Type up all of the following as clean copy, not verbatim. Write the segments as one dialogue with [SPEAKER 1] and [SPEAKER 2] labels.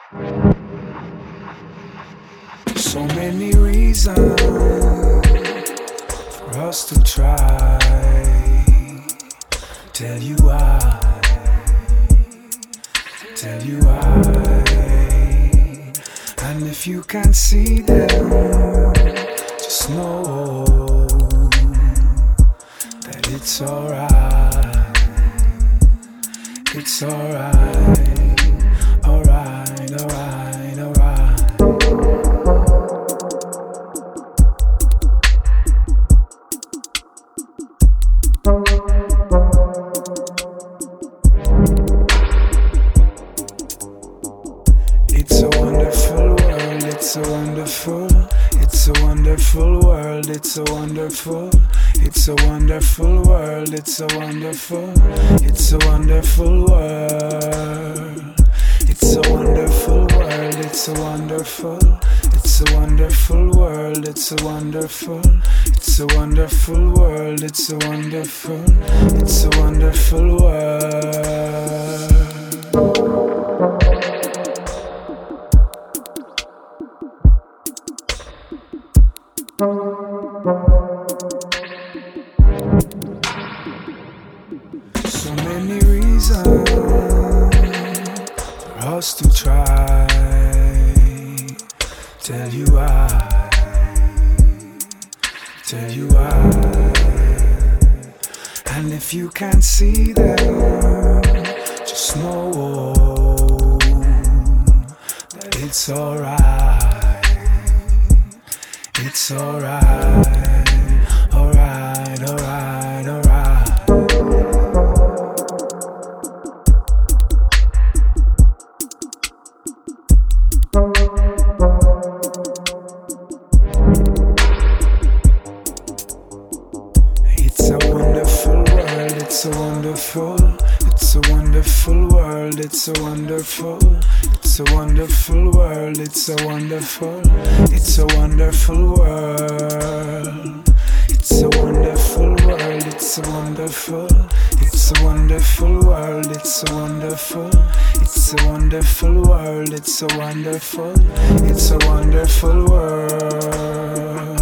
[SPEAKER 1] So many reasons for us to try. Tell you why. And if you can't see them, just know that it's alright. It's alright. Alright, alright, alright. It's a wonderful world, it's a wonderful, it's a wonderful world, it's a wonderful, it's a wonderful world, it's a wonderful, it's a wonderful world. It's a wonderful world, it's a wonderful, it's a wonderful world, it's a wonderful, it's a wonderful world, it's a wonderful, it's a wonderful world. So many reasons for us to try. Tell you why. And if you can't see them, just know that it's alright. It's alright. Alright, alright, alright. It's a wonderful world, it's a wonderful, it's a wonderful world, it's a wonderful, it's a wonderful world, it's a wonderful, it's a wonderful world. It's a wonderful world, it's a wonderful, it's a wonderful world, it's a wonderful, it's a wonderful world, it's a wonderful, it's a wonderful world.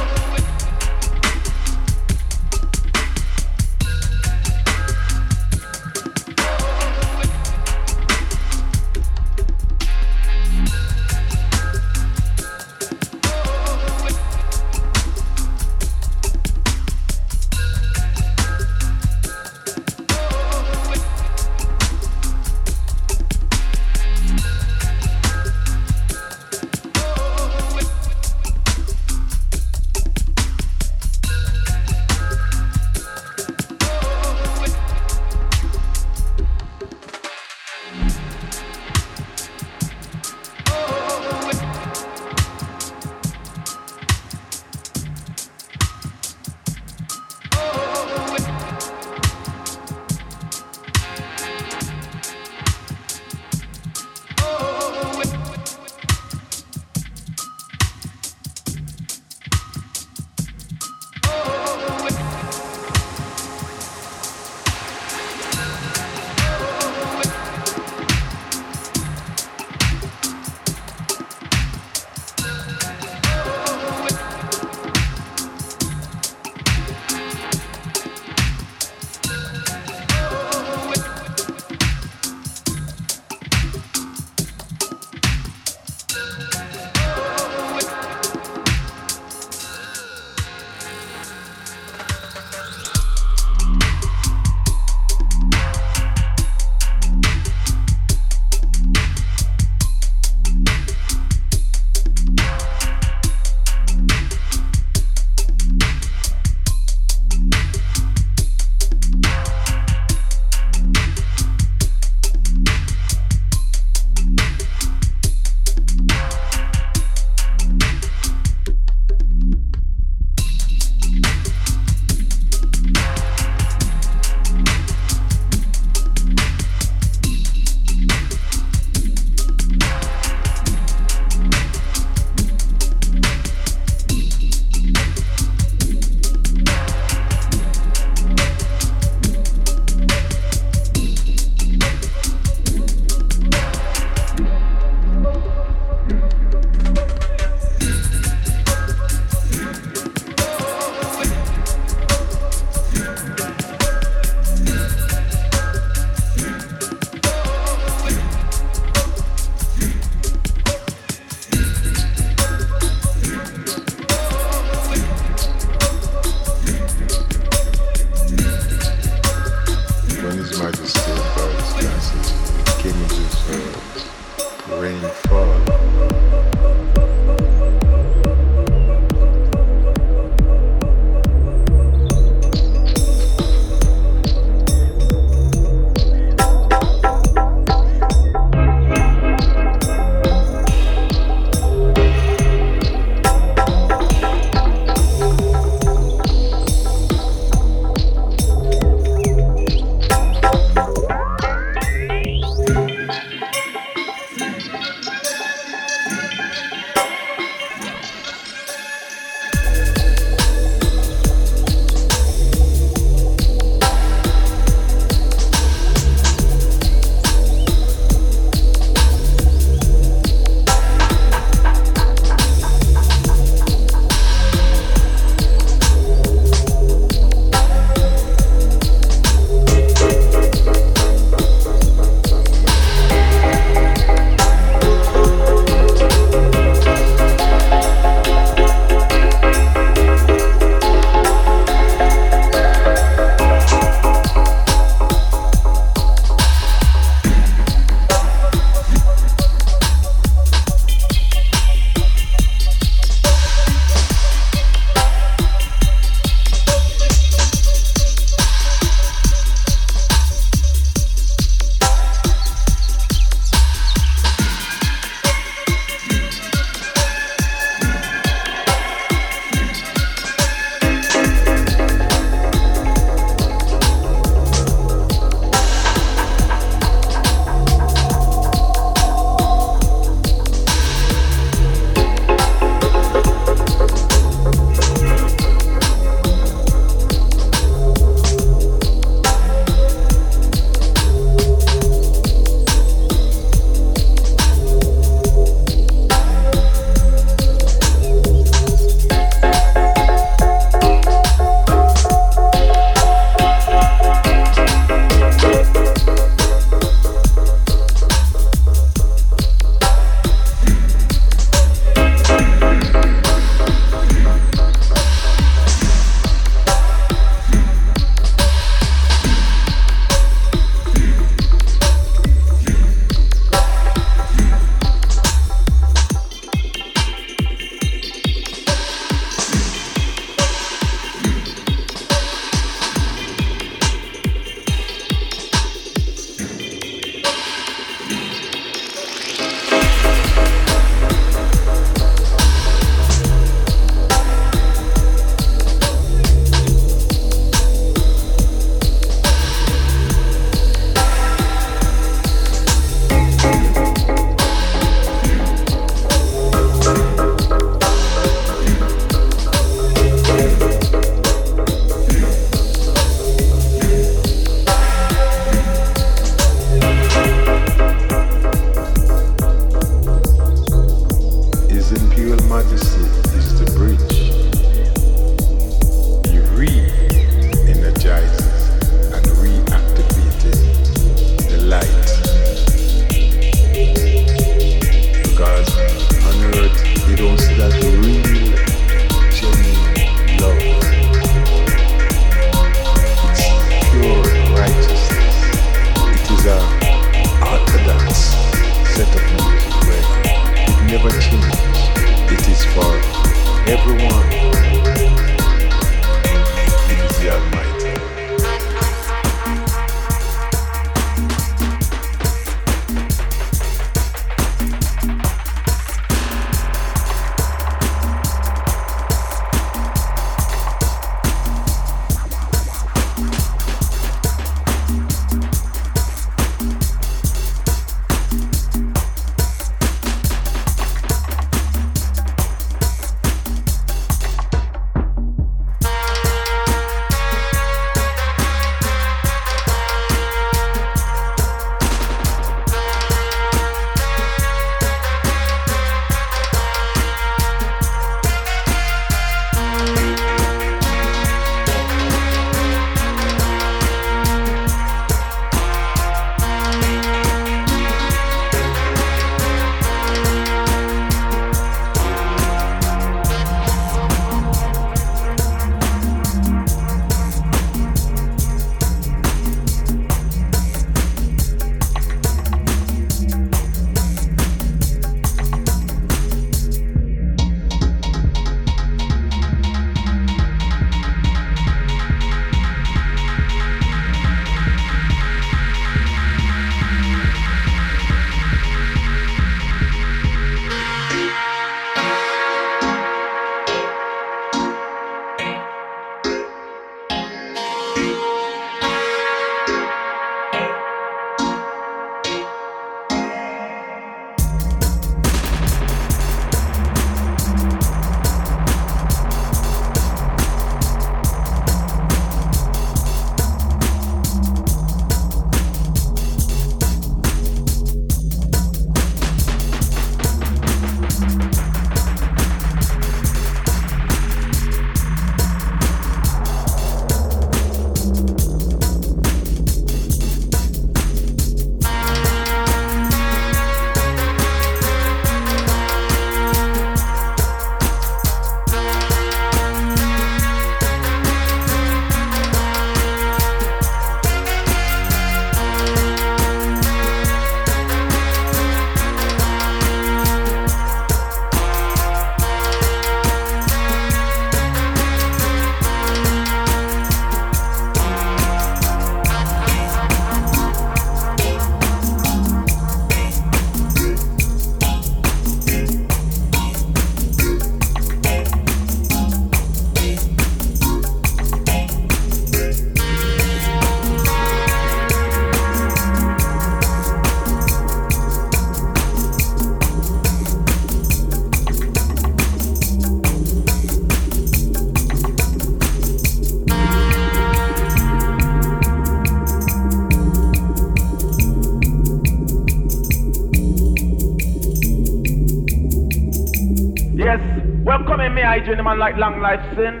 [SPEAKER 2] in me, I join man like long life sin.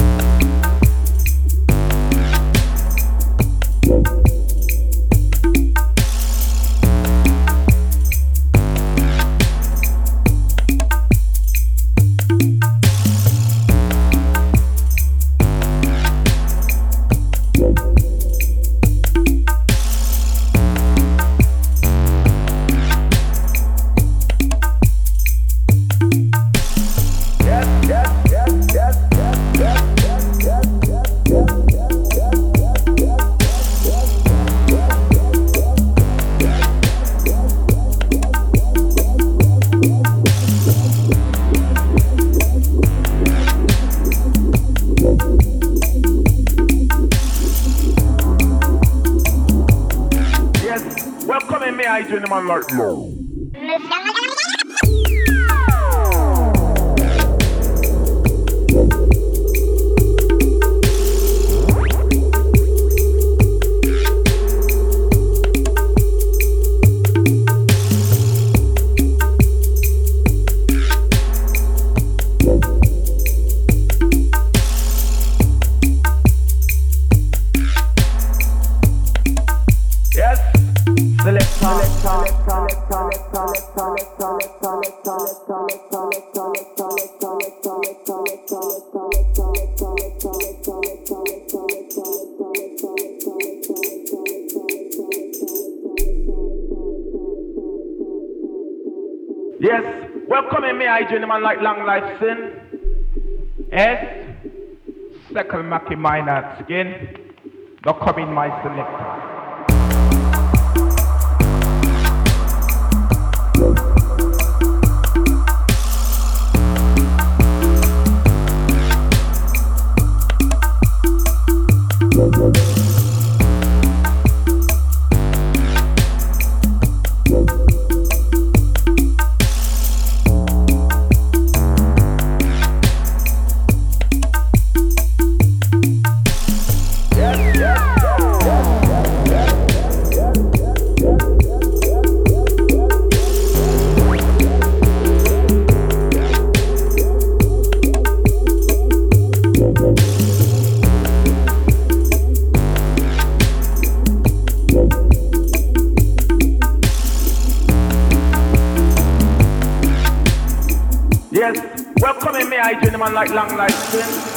[SPEAKER 2] I join the man like no. Yes, welcome in me, I join the man like long life sin. S, Seckle Mackie Minor skin. Don't come in my selector. I join the man like long life sin.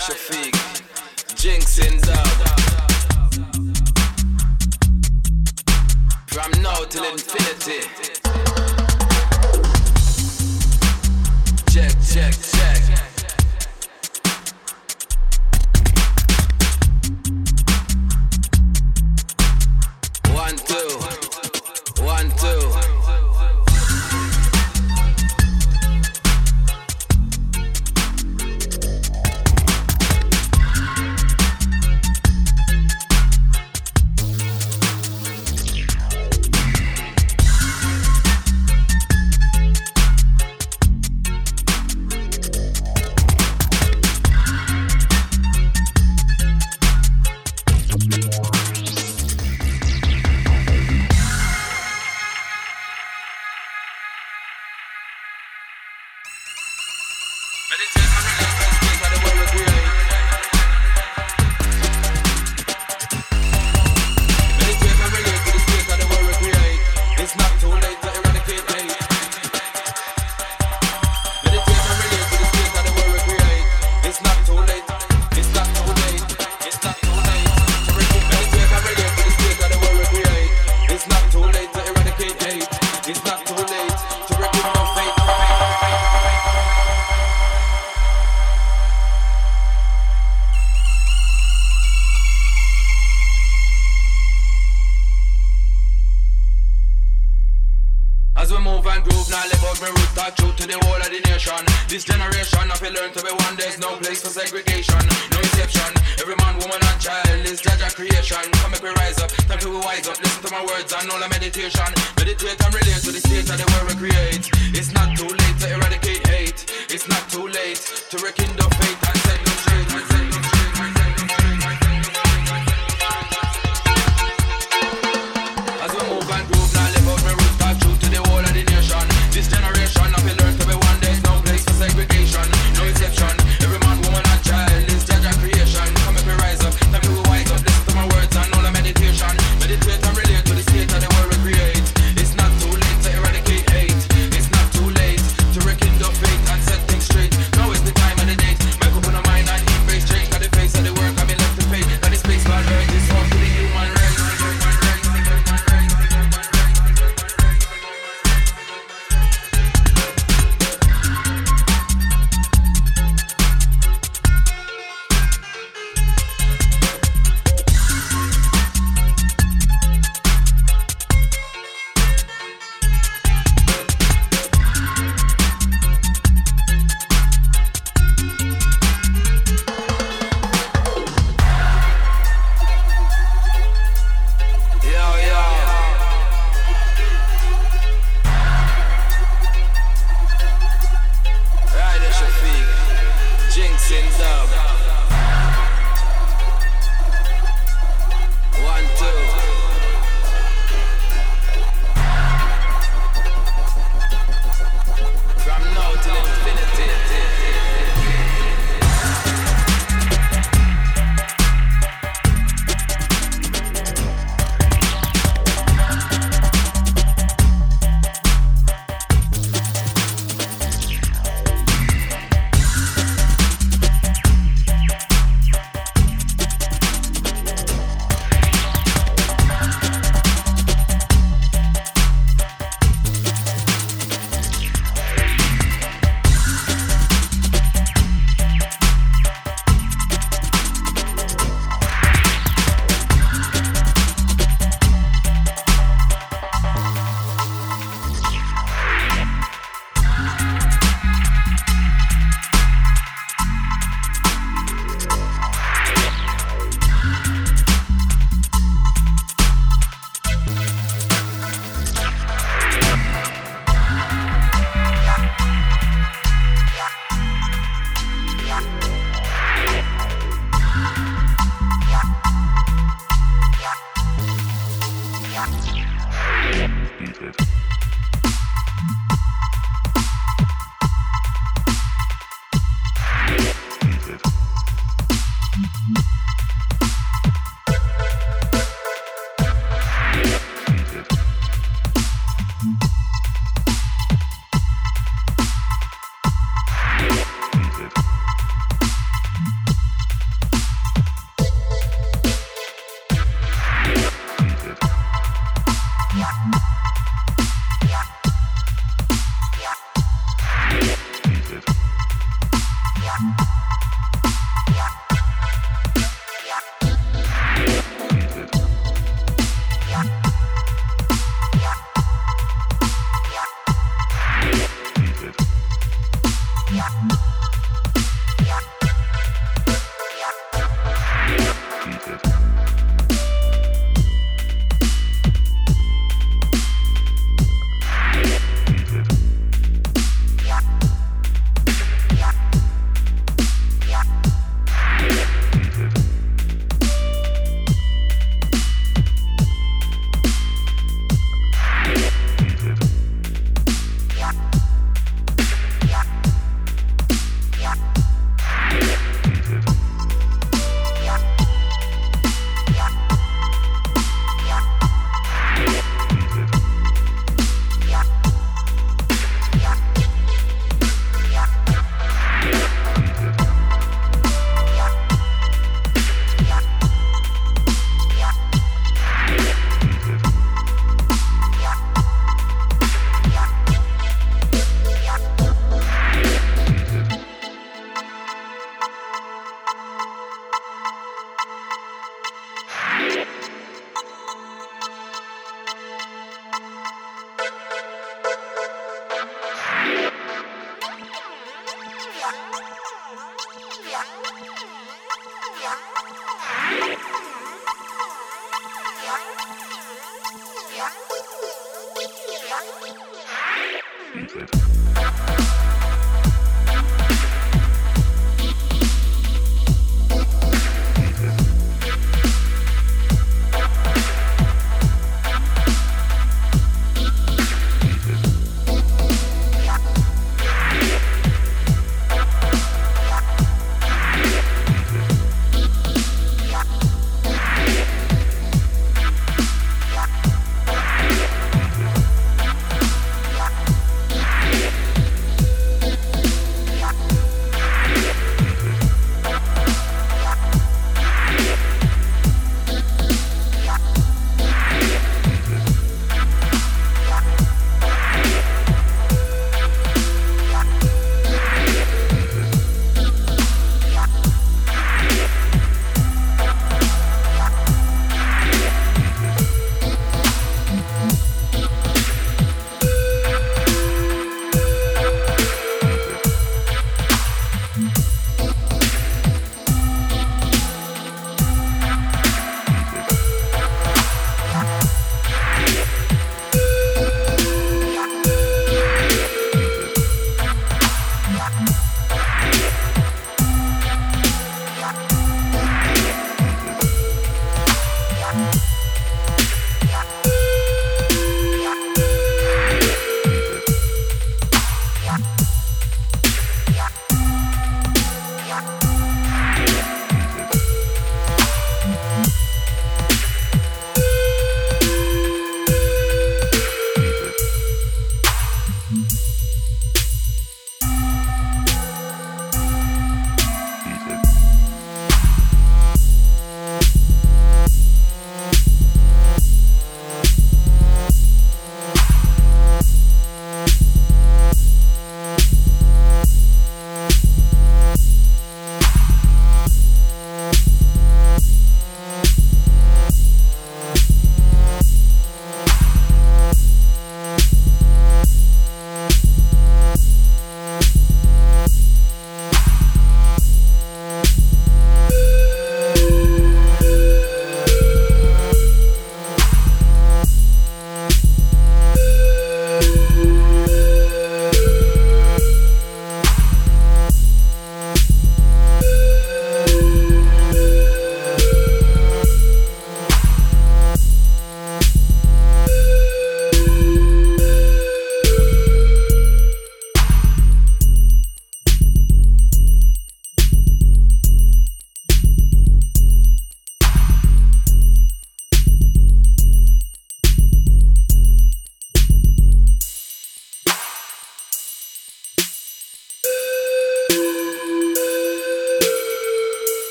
[SPEAKER 3] Shafiq, Jinxing Dub. From now till infinity. Check, check, check. One, two. One, two. This generation, if you learn to be one, there's no place for segregation, no exception. Every man, woman, and child is Jaja creation. Come make we rise up, time to we wise up. Listen to my words and all the meditation. Meditate and relate to the state of the world we create. It's not too late to eradicate hate. It's not too late to rekindle faith and set them straight. As we move and groove, now live out my roots, talk true to the whole of the nation. This generation, if you learn to be one, there's no place for segregation, no exception. Every man, woman, and child is Jaja creation. Come make me rise up, time to we wise up. Listen to my words and all the meditation. Meditate and relate to the state of the world we create. It's not too late to eradicate hate. It's not too late to rekindle faith and set things straight. Now is the time and the date. Make up on the mind and embrace change. Got the face of the work I've been left to pay. Got this place called earth. It's home to the human race.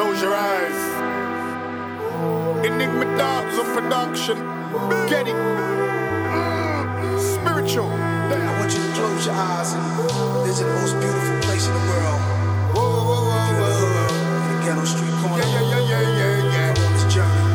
[SPEAKER 4] Close your eyes. Enigma Dubs on production. Get it. Spiritual.
[SPEAKER 5] I want you to close your eyes and visit the most beautiful place in the world. In the ghetto street corner.
[SPEAKER 4] Yeah.
[SPEAKER 5] Come on this journey.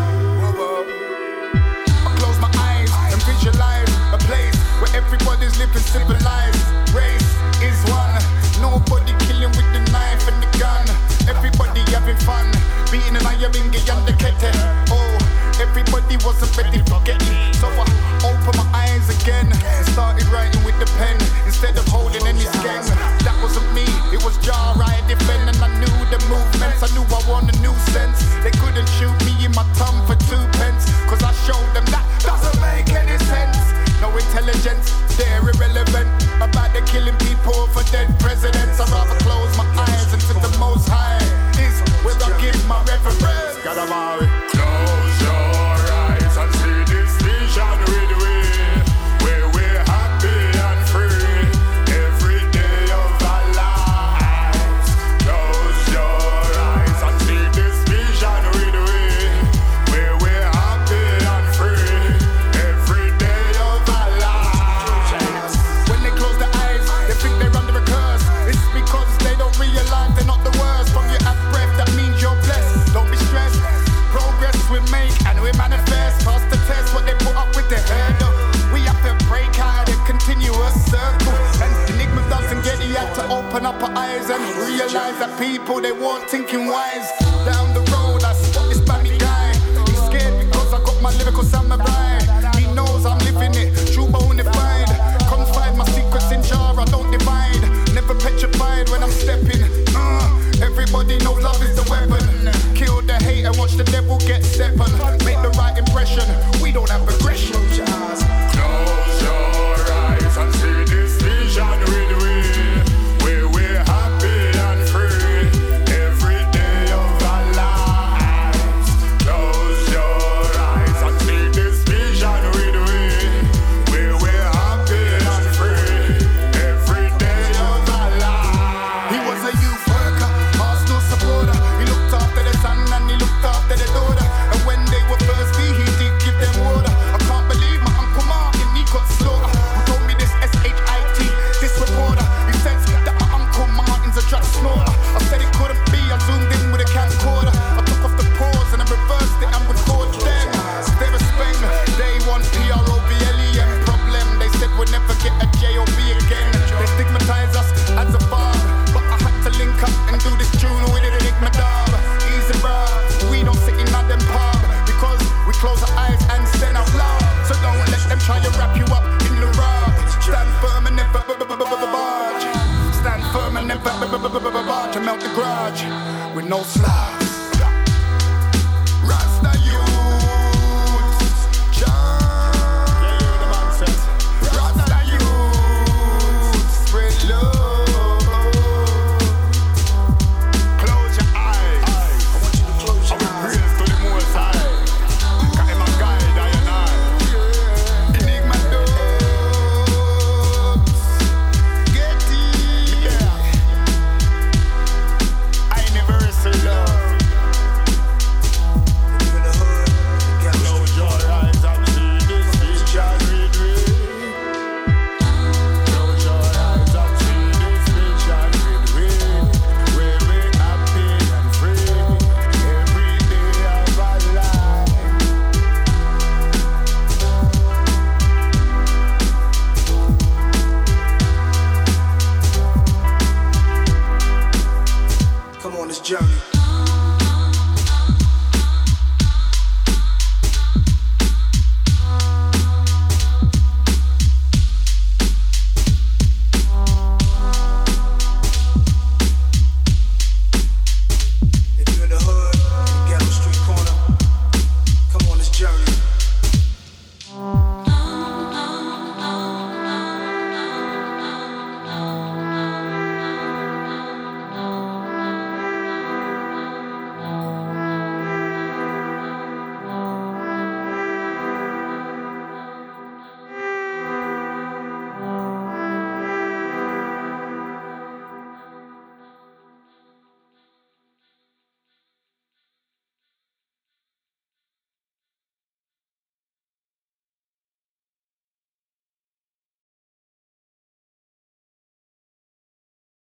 [SPEAKER 4] I close my eyes and visualize a place where everybody's living civilized. Race is one. Nobody killing with the knife and the gun. Everybody having fun. Beating an ayamingi and the kete. Oh, everybody wasn't ready for getting. So I opened my eyes again and started writing with the pen instead of holding any gang. That wasn't me, it was Jar I defend. And I knew the movements, I knew I want a new sense. They couldn't shoot me in my tongue for 2 pence, cause I showed them that doesn't make any sense. No intelligence, they're irrelevant. About the killing people for dead presidents. I'd rather close my eyes into the most high is where I give my reverence. Kalamari. Close your eyes and see this vision with we, where we're happy and free every day of our lives. Close your eyes and see this vision with we, where we're happy and free every day of our lives. When they close their eyes, they think they're under a curse. It's because they don't realize they're not the worst. From your have breath, that means you're blessed. Don't be stressed. Progress we make and we manifest. Pass the test, what they put up with the hurdle. We have to break out a continuous circle. And Enigma doesn't get it, had to open up our eyes and realize that people, they weren't thinking wise. Down the road, I spot this bammy guy. He's scared because I got my lyrical samurai. He knows I'm living it, true bonafide. Confide my secrets in jar, I don't divide. Never petrified when I'm stepping. Everybody knows love is the